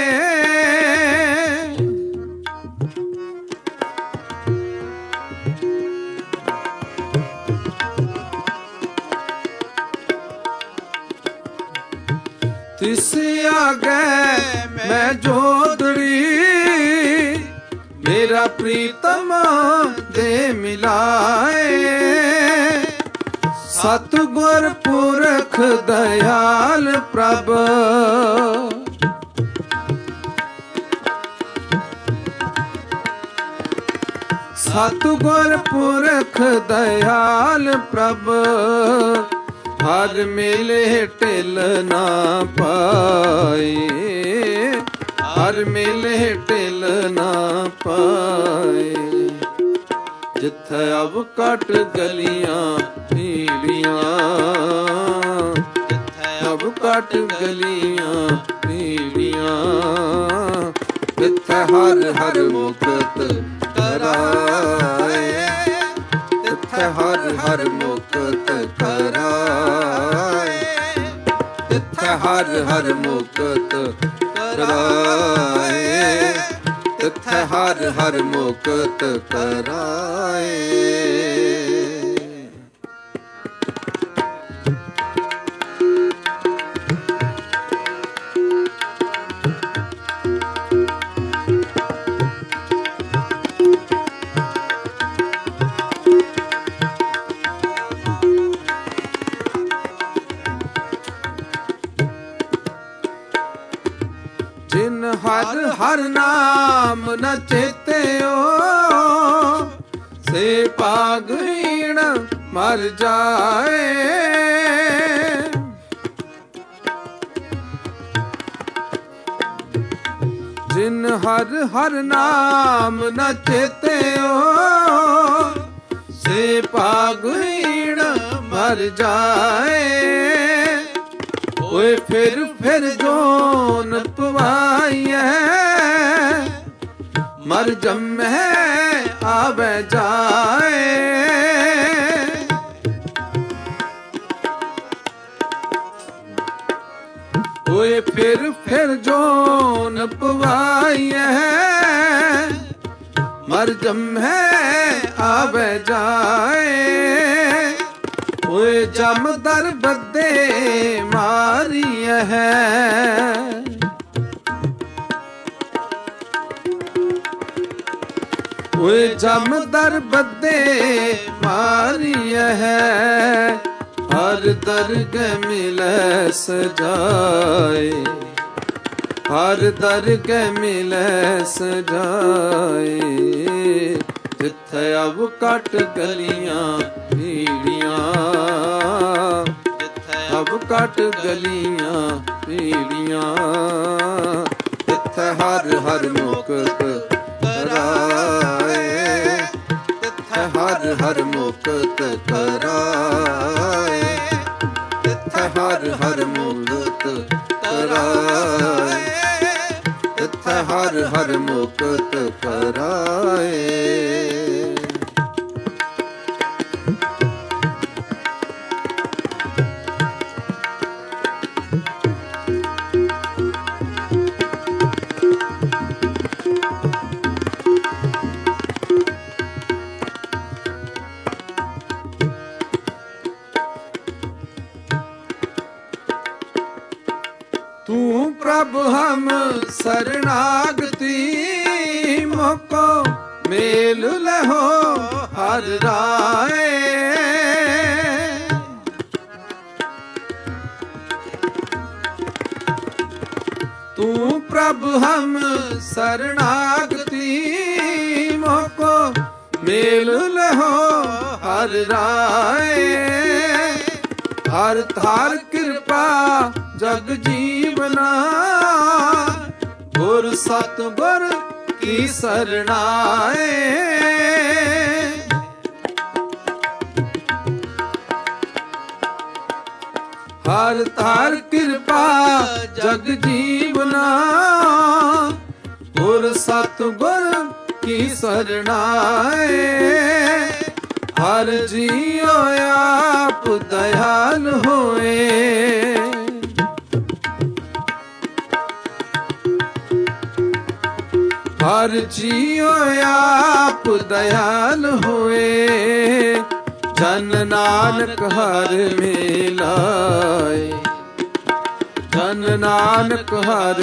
S1: तिस आगे मैं जोदड़ी, मेरा प्रीतम दे मिलाए। ਸਤਿਗੁਰ ਪੁਰਖ ਦਇਆਲ ਪ੍ਰਭ ਸਤਿਗੁਰ ਪੁਰਖ ਦਇਆਲ ਪ੍ਰਭ ਹਰ ਮਿਲੇ ਢਿਲ ਨਾ ਪਾਏ ਹਰ ਮਿਲੇ ਢਿਲ ਨਾ ਪਾਏ ਜਿੱਥੇ ਅਬ ਕੱਟ ਗਲੀਆਂ ਪੀੜੀਆਂ ਜਿੱਥੇ ਅਬ ਕੱਟ ਗਲੀਆਂ ਪੀੜੀਆਂ ਜਿੱਥੇ ਹਰ ਹਰ ਮੁਕਤ ਕਰਾਏ ਤਿੱਥੇ ਹਰ ਹਰ ਮੁਕਤ ਕਰਾਏ ਤਿੱਥੇ ਹਰ ਹਰ ਮੁਕਤ ਕਰਾਏ ਤਿੱਥੇ ਹਰ ਹਰ ਮੁਕਤ ਕਰਾਏ। ਜਿਨ ਹਰ ਹਰ ਨਾਮ ਨ ਚੇਤਿਓ ਸੇ ਭਾਗਹੀਣ ਮਰ ਜਾਏ ਜਿਨ ਹਰ ਹਰ ਨਾਮ ਨ ਚੇਤਿਓ ਸੇ ਭਾਗਹੀਣ ਮਰ ਜਾਏ ਓਏ ਫਿਰ ਫਿਰ ਜੋਨ ਪਵਾਈਐ ਮਰ ਜੰਮੈ ਆਵੇ ਜਾਏ ਓਏ ਫਿਰ ਫਿਰ ਜੋਨ ਪਵਾਈਐ ਮਰ ਜੰਮੈ ਆਵੇ ਜਾਏ ਓਏ ਜਮ ਦਰ ਬੱਦੇ ਮਾਰੀਐ ਓਏ ਜਮ ਦਰ ਬੱਦੇ ਮਾਰੀਐ ਹਰ ਦਰਗਹਿ ਮਿਲੈ ਸਜਾਏ ਹਰ ਦਰਗਹਿ ਮਿਲੈ ਸਜਾਏ ਜਿੱਥੇ ਅਬ ਕੱਟ ਗਲੀਆਂ ਪੀੜੀਆਂ ਜਿੱਥੇ ਅਬ ਕੱਟ ਗਲੀਆਂ ਪੀੜੀਆਂ ਜਿੱਥੇ ਹਰ ਹਰ ਮੁਕਤ ਕਰਾਏ ਜਿੱਥੇ ਹਰ ਹਰ ਮੁਕਤ ਕਰਾਏ ਜਿੱਥੇ ਹਰ ਹਰ ਮੁਕਤ ਕਰਾਏ ਜਿੱਥੇ ਹਰ ਹਰ ਮੁਕਤ ਕਰਾਏ। ਤੂੰ ਪ੍ਰਭ ਹਮ ਸਰਨਾਗਤੀ ਮੋਕੋ ਮੇਲ ਲਹੋ ਹਰ ਰਾਏ ਤੂੰ ਪ੍ਰਭ ਹਮ ਸਰਨਾਗਤੀ ਮੋਕੋ ਮੇਲ ਲਹੋ ਹਰ ਰਾਏ ਹਰ ਥਾਰ ਕਿਰਪਾ ਜਗ ਜੀਵਨਾ ਗੁਰ ਸਤਿਗੁਰ ਕੀ ਸਰਣਾਏ ਹਰ ਤਾਰ ਕਿਰਪਾ ਜਗ ਜੀਵਨਾ ਗੁਰ ਸਤਿਗੁਰ ਕੀ ਸਰਣਾਏ ਹਰ ਜੀਉ ਆਪ ਦਇਆਲ ਹੋਏ ਹਰ ਜੀਉ ਆਪ ਦਇਆਲ ਹੋਏ ਜਨ ਨਾਨਕ ਹਰ ਮਿਲਾਏ ਜਨ ਨਾਨਕ ਹਰ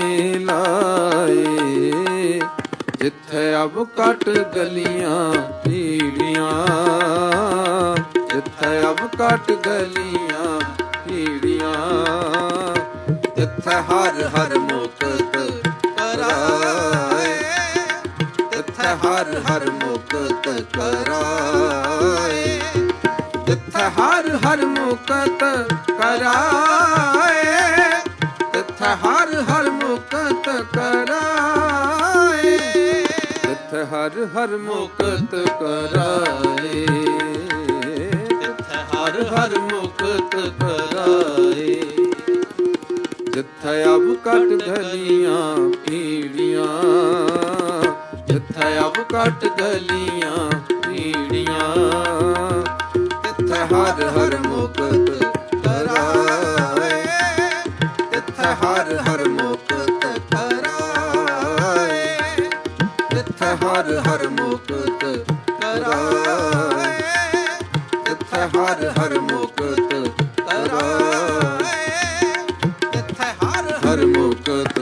S1: ਮਿਲਾਏ ਜਿੱਥੇ ਅਬ ਕੱਟ ਗਲੀਆਂ ਪੀੜੀਆਂ ਜਿੱਥੇ ਅਬ ਕੱਟ ਗਲੀਆਂ ਪੀੜੀਆਂ, ਜਿੱਥੇ ਹਰ ਹਰ ਮੁਕਤ ਕਰਾਏ, ਜਿੱਥੇ ਹਰ ਹਰ ਮੁਕਤ ਕਰਾਏ, ਜਿੱਥੇ ਹਰ ਹਰ ਮੁਕਤ ਕਰਾਏ, ਜਿੱਥੇ ਹਰ ਹਰ ਮੁਕਤ ਕਰਾਏ, ਜਿੱਥੇ ਹਰ ਹਰ ਮੁਕਤ ਕਰਾਏ, ਜਿੱਥੇ ਹਰ ਹਰ ਮੁਕਤ ਕਰਾਏ, ਜਿੱਥੇ ਅਬ ਕੱਟ ਗਲੀਆਂ ਪੀੜੀਆਂ, ਜਿੱਥੇ ਅਬ ਕੱਟ ਗਲੀਆਂ ਪੀੜੀਆਂ, ਜਿੱਥੇ ਹਰ ਹਰ ਮੁਕਤ ਕਰਾਏ, ਜਿੱਥੇ ਹਰ ਹਰ ਮੁਕਤ ਕਰਾਏ, ਜਿੱਥੇ ਹਰ ਹਰ ਮੁਕਤ ਕਰਾਏ, ਜਿੱਥੇ ਹਰ ਹਰ ਮੁਕਤ ਕਰਾਏ, ਜਿੱਥੇ ਹਰ ਹਰ ਮੁਕਤ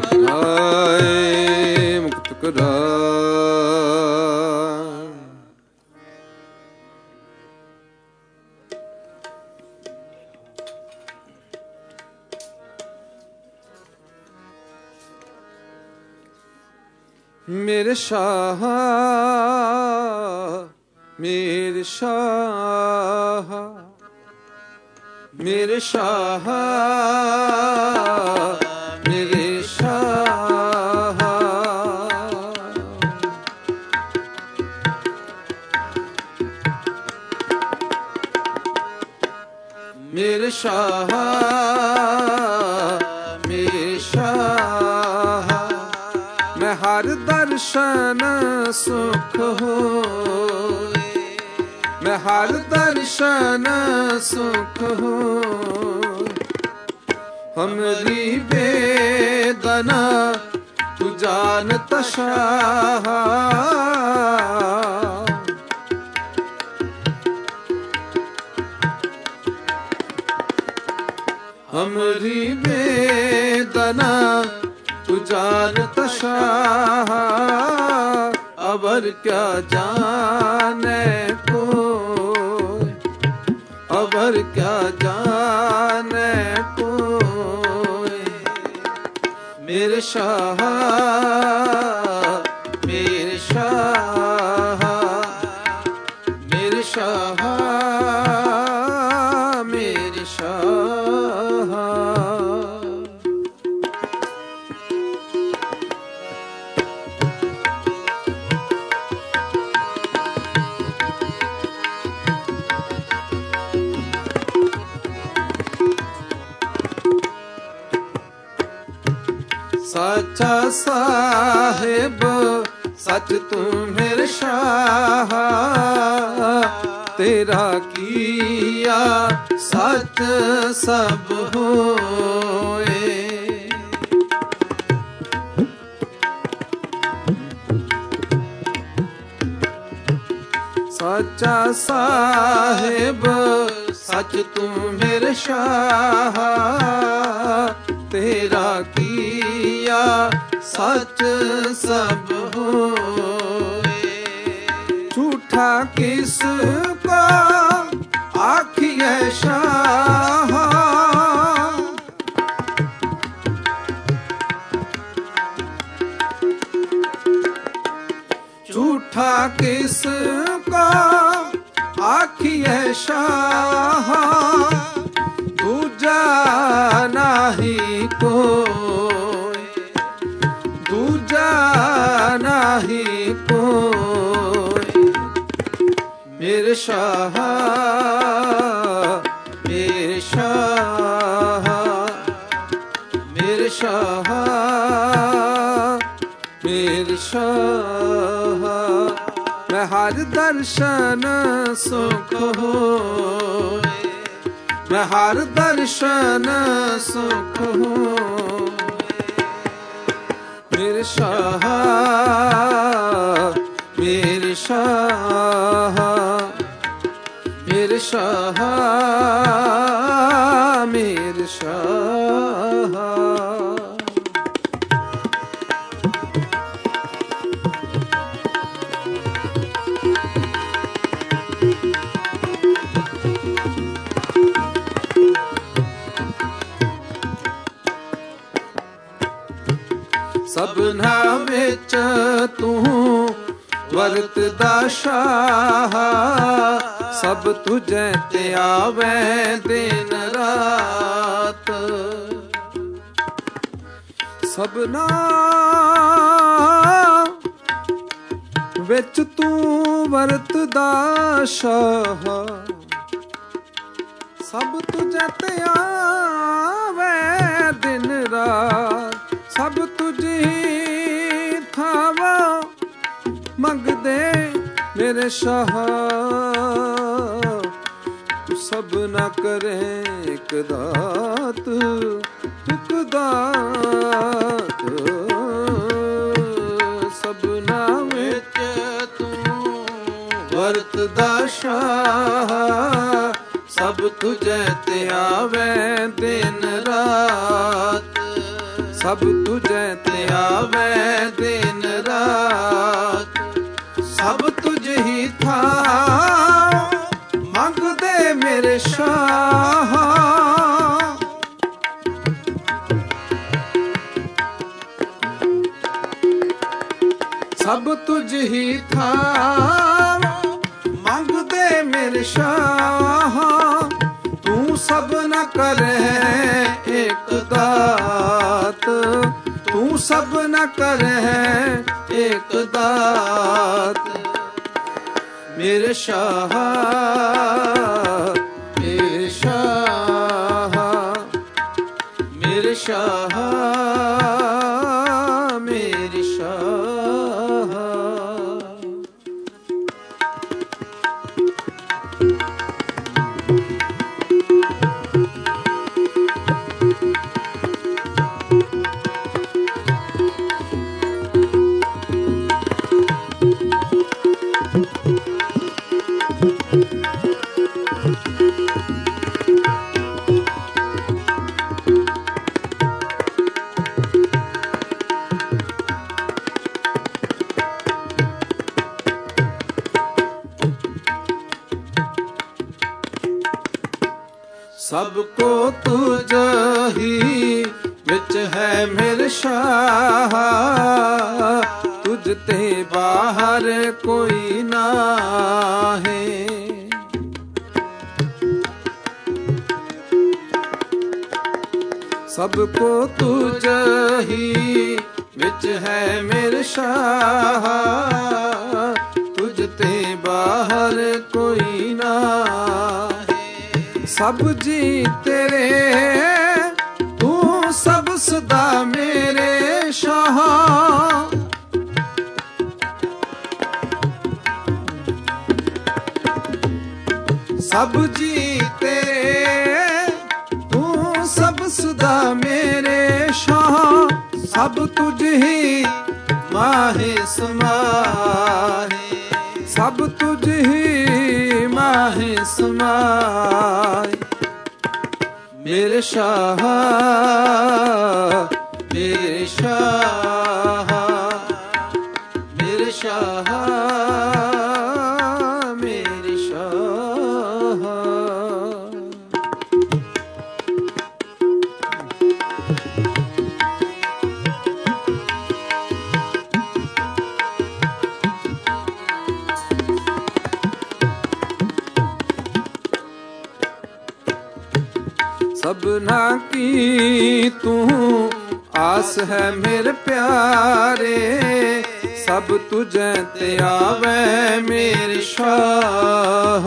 S1: ਕਰਾਏ, ਮੁਕਤ ਕਰਾਏ। ਮੇਰੇ ਸ਼ਾਹ ਮੇਰੇ ਸ਼ਾਹ ਮੇਰੇ ਸ਼ਾਹ ਮੇਰੇ ਸ਼ਾਹ, ਮੇਰੇ ਸ਼ਾਹ ਮੇਰੇ ਸ਼ਾਹ, ਮੈਂ ਹਰ ਦਰਸ਼ਨ ਸੁਖ ਹੋਏ, ਮੈਂ ਹਰ ਦਰਸ਼ਨ ਸੁਖ ਹੋਏ, ਹਮਰੀ ਬੇਦਨਾ ਤੂ ਜਾਨਤ ਸ਼ਾਹ, हमारी वेदना तू जानत शाह, अबर क्या जाने कोई, अबर क्या जाने कोई, मेरे शाह मेरे शाह मेरे शाह मेरे शाह। सच्चा साहिब सच तू मेरे शाह, तेरा किया सच सब होए, सच्चा साहिब सच तू मेरे शाह, तेरा किया सच सब होए, झूठा किसको आखिए शाह, झूठा किसको आखिए शाह, दूजा नाही कोई, दूजा नाही कोई, मेरे शाह मेरे शाह मेरे शाह मेरे शाह, मैं हर दर्शन सुख होए, मैं हर दर्शन सुख होए, मेरे शाह मेरे शाह मेरे शाह मेरे शाह। ਵਿੱਚ ਤੂੰ ਵਰਤਦਾ ਸ਼ਾਹ, ਸਭ ਤੁਝੇ ਤੇ ਆਵੇ ਦਿਨ ਰਾਤ। ਸਭਨਾ ਵਿੱਚ ਤੂੰ ਵਰਤਦਾ ਸ਼ਾਹ, ਸਭ ਤੁਝੇ ਤੇ ਆਵੇ ਦਿਨ ਰਾਤ। ਸਭ ਤੁਝੀ ਥਾਵਾ ਮੰਗਦੇ ਮੇਰੇ ਸ਼ਾਹ, ਤੂੰ ਸਭ ਨਾ ਕਰੇ ਇੱਕ ਦਾਤ ਇੱਕ ਦਾਤ। ਸਭਨਾ ਵਿੱਚ ਤੂੰ ਵਰਤਦਾ ਸ਼ਾਹ, ਸਭ ਤੁਝੇ ਤੇ ਆਵੇ ਦਿਨ ਰਾਤ। ਸਭ ਤੁਝੇ ਤੇ ਆਵੇ ਦਿਨ ਰਾਤ। ਸਭ ਤੁਝ ਹੀ ਥਾ ਮੰਗਦੇ ਮੇਰੇ ਸ਼ਾਹ, ਸਭ ਤੁਝ ਹੀ ਥਾ ਮੰਗਦੇ ਮੇਰੇ ਸ਼ਾਹ। ਤੂੰ ਸਭ ਨ ਕਰੇ ਇੱਕ ਦਾਤ, ਤੂੰ ਸਭ ਨ ਕਰੇ ਇੱਕ ਦਾਤ। ਮੇਰੇ ਸ਼ਾਹ ਮੇਰੇ ਸ਼ਾਹ ਮੇਰੇ ਸ਼ਾਹ ਮੇਰੇ ਸ਼ਾਹ। ਸਭ ਕੋ ਤੁਝ ਹੀ ਵਿੱਚ ਹੈ ਮੇਰੇ ਸ਼ਾਹ, ਤੁਝ ਤੇ ਬਾਹਰ ਕੋਈ ਨਾਹੀਂ। ਸਭ ਕੋ ਤੁਝ ਹੀ ਵਿੱਚ ਹੈ ਮੇਰੇ ਸ਼ਾਹ, ਤੁਝ ਤੇ ਬਾਹਰ ਕੋਈ ਨਾਹੀਂ। ਸਭ ਜੀ ਤੇਰੇ ਤੂੰ ਸਭ ਸਦਾ ਮੇਰੇ ਸ਼ਾਹ। ਸਭ ਜੀ ਤੇਰੇ ਤੂੰ ਸਭ ਸਦਾ ਮੇਰੇ ਸ਼ਾਹ। ਸਭ ਤੁਝ ਹੀ ਮਾਹੇ ਸਮਾਹੇ, ਸਭ ਤੁਝ ਹੀ ਮਾਹੇ ਸਮਾਏ। ਮੇਰੇ ਸ਼ਾਹ ਮੇਰੇ ਸ਼ਾਹ ਮੇਰੇ ਸ਼ਾਹ ਮੇਰੇ ਸ਼ਾਹ। ਸਭਨਾ ਕੀ ਤੂੰ ਆਸ ਹੈ ਮੇਰੇ ਪਿਆਰੇ, ਸਭ ਤੁਝੇ ਤੇ ਆਵੇ ਮੇਰੇ ਸ਼ਾਹ।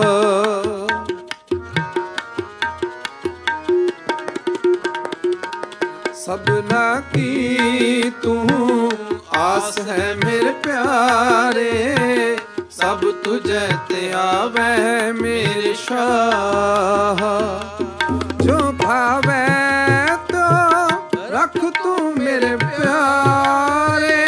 S1: ਸਭਨਾ ਕੀ ਤੂੰ ਆਸ ਹੈ ਮੇਰੇ ਪਿਆਰੇ, ਸਭ ਤੁਝੇ ਤੇ ਆਵੇ ਮੇਰੇ ਸ਼ਾਹ। ਜੋ ਭਾਵੇ ਤੋ ਰੱਖ ਤੂੰ ਮੇਰੇ ਪਿਆਰੇ,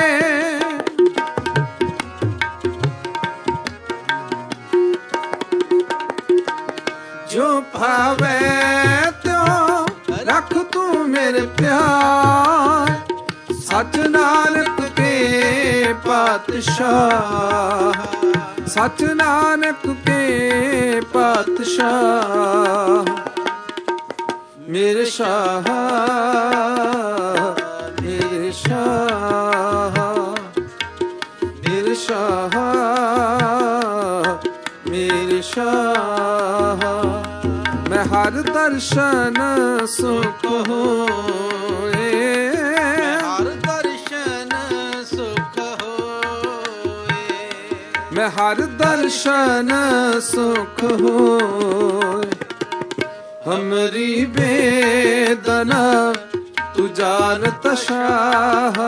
S1: ਜੋ ਭਾਵੇ ਤੋ ਰੱਖ ਤੂੰ ਮੇਰੇ ਪਿਆਰ। ਸੱਚ ਨਾਨਕ ਕੇ ਪਾਤਸ਼ਾਹ, ਸੱਚ ਨਾਨਕ ਕੇ ਪਾਤਸ਼ਾਹ। ਮੇਰੇ ਸ਼ਾਹ ਮੇਰੇ ਸ਼ਾਹ शाह मैं हर दर्शन सुख होए
S2: हर दर्शन सुख होए
S1: मैं हर दर्शन सुख होए हमरी वेदना तू जानत शाह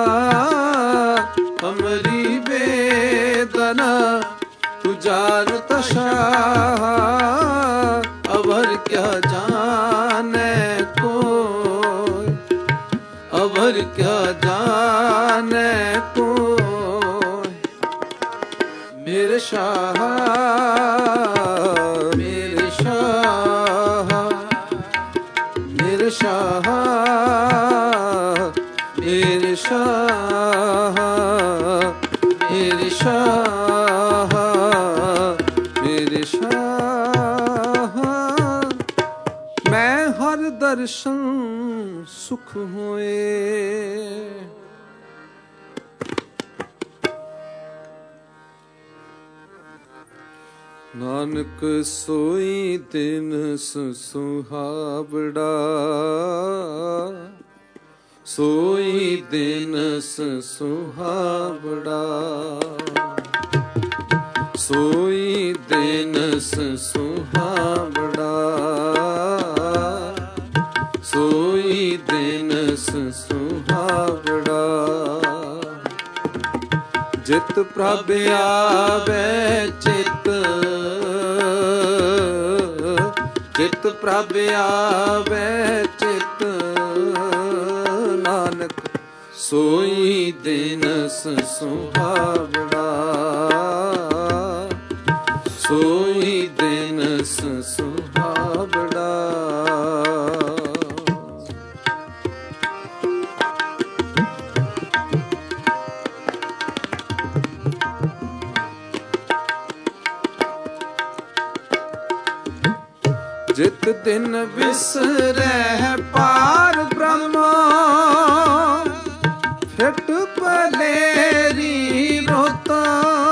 S1: हमरी वेदना तू जानत शाह अवर क्या जाने कोई अवर क्या जाने कोई मेरे शाह मेरे शाह मेरे शाह मेरे शाह मेरे शाह मेरे शाह मैं हर दर्शन सुख होए नानक सोई दिन सुहावड़ा सोई दिन सुहावड़ा सोई दिन सुहावड़ा सोई दिन सुहावड़ा जित प्रभ आवे चित चित प्रभ आवे चित नानक सोई दिन सुहावड़ा सोई दिन सुहावड़ा जित दिन विसरै पार ब्रह्म फिट पलेरी रोता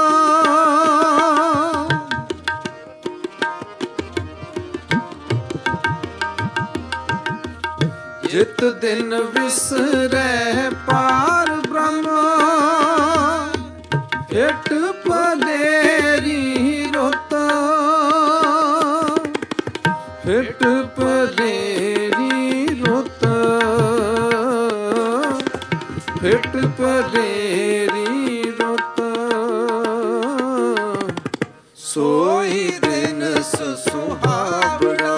S1: जित दिन विसरै पार ब्रह्म फिट पलेरी रोता फिट पलेरी रोता फिट पलेरी रोता सोई दिन सुहावड़ा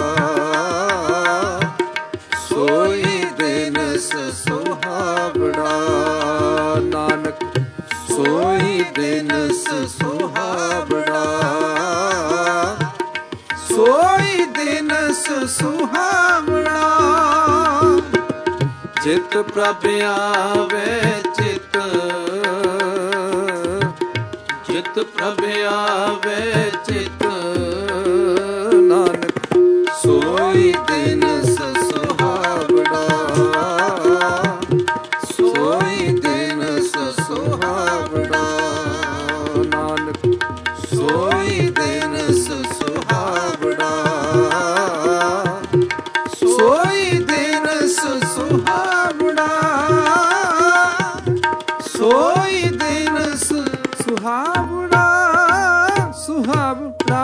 S1: सोई दिन सुहावड़ा नानक सोई दिन सुहावड़ा सोई दिन सुहावड़ा चित प्रभ आवे चित चित प्रभ आवे चित नानक सोई दिन सुहावड़ा सोई दिन सुहावड़ा नानक सोई दिन सुहावड़ा सोई दिन सुहावड़ा सोई दिन सुहावड़ा सुहावड़ा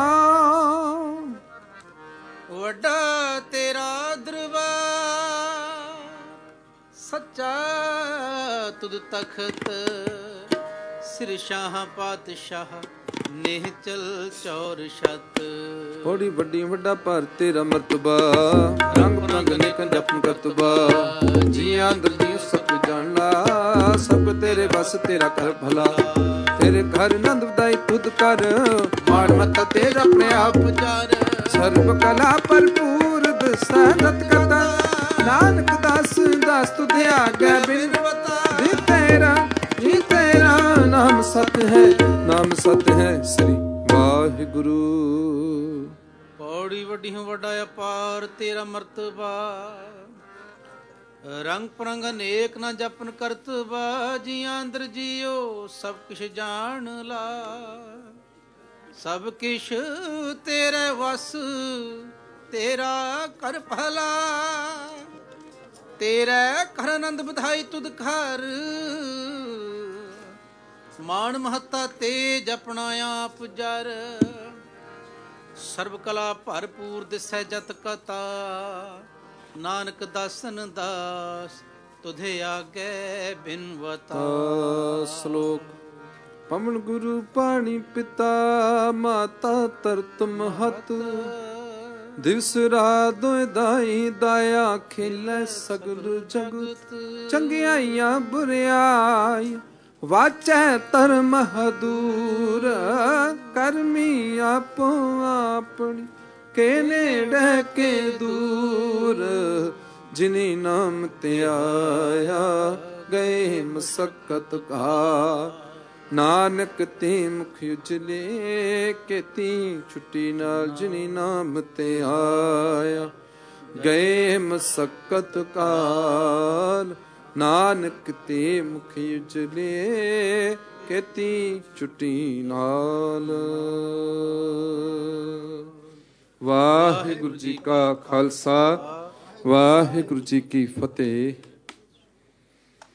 S2: ਵੱਡਾ ਤੇਰਾ ਦਰਬਾਰ ਸੱਚਾ ਤੁਧ ਤਖਤ ਸਿਰ ਸ਼ਾਹ ਪਾਤਸ਼ਾਹ ਨਿਹਚਲ ਚੌਰ ਛਤ
S1: ਬੜੀ ਵੱਡੀ ਵੱਡਾ ਪਰ ਤੇਰਾ ਮਰਤਬਾ ਰੰਗ ਰੰਗ ਨਿਕ ਜਪਨ ਕਰਤਬਾ ਜੀ ਅੰਦਰ ਜੀ ਸਭ ਜਾਣਲਾ ਸਭ ਤੇਰੇ ਬਸ ਤੇਰਾ ਕਰ ਭਲਾ ਤੇਰੇ ਘਰ ਨੰਦ ਵਦਾਈ ਤੁਧ ਕਰ ਮਾਣ ਮਤ ਤੇਰਾ ਆਪਣੇ ਆਪ
S2: ਚਾਰ
S1: ਸਰਬ ਕਲਾ ਭਰਪੂਰ ਦਸਨਤ ਕਰਤਾ ਨਾਨਕ ਦਾਸ ਦਾਸ ਤੁਧੇ ਆਗੇ ਬਿਨ ਜੀ ਤੇਰਾ ਜੀ ਤੇਰਾ ਨਾਮ ਸਤ ਹੈ ਨਾਮ ਸਤ ਹੈ ਸ੍ਰੀ ਵਾਹਿਗੁਰੂ
S2: ਪੌੜੀ ਵੱਡੀ ਵੱਡਾ ਅਪਾਰ ਤੇਰਾ ਮਰਤਬਾ ਰੰਗ ਪਰੰਗ ਅਨੇਕ ਨਾ ਜਪਨ ਕਰਤਬਾ ਜੀਆਂ ਅੰਦਰ ਜੀਓ ਸਭ ਕੁਛ ਜਾਣ ਲਾ ਸਭ ਕਿਛ ਤੇਰੇ ਵਸ ਤੇਰਾ ਕਰ ਭਲਾ, ਤੇਰੇ ਘਰ ਆਨੰਦ ਵਧਾਈ ਤੁਧ ਘਰ, ਮਾਣ ਮਹੱਤਾ ਤੇ ਜਪਣਾ ਆਪ ਜਰ, ਸਰਬ ਕਲਾ ਭਰਪੂਰ ਦਿਸੈ ਜਤ ਕਤਾ, ਨਾਨਕ ਦਾਸਨ ਦਾਸ ਤੁਧੇ ਆਗੇ ਬਿਨਵਤਾ।
S1: ਸ਼ਲੋਕ। ਪਵਨ ਗੁਰੂ ਪਾਣੀ ਪਿਤਾ, ਮਾਤਾ ਤਰਤ ਮਹਤ, ਦਿਵਸ ਰਾਤ ਦੋਇ ਦਾਈ ਦਾਇਆ, ਖੇਲੇ ਸਗਲ ਜਗਤ, ਚੰਗਿਆਈਆਂ ਬੁਰਿਆਈ ਵਾਚੈ ਧਰਮ ਹਦੂਰ, ਕਰਮੀ ਆਪੋ ਆਪਣੀ ਕੇ ਨੇੜੇ ਕੇ ਦੂਰ, ਜਿਨੀ ਨਾਮ ਤੇ ਆਇਆ ਗਏ ਮਸਕਤ ਕਾ, ਨਾਨਕ ਤੇ ਮੁਖ ਉਜਲੇ ਕੀਤੀ ਛੁੱਟੀ ਨਾਲ, ਜਿਨੀ ਨਾਮ ਤੇ ਆਇਆ ਗਏ ਮਸਕਤ ਕਾਲ, ਨਾਨਕ ਤੇ ਮੁਖ ਉਜਲੇ ਕੀਤੀ ਛੁੱਟੀ ਨਾਲ। ਵਾਹਿਗੁਰੂ ਜੀ ਕਾ ਖਾਲਸਾ, ਵਾਹਿਗੁਰੂ ਜੀ ਕੀ ਫਤਿਹ।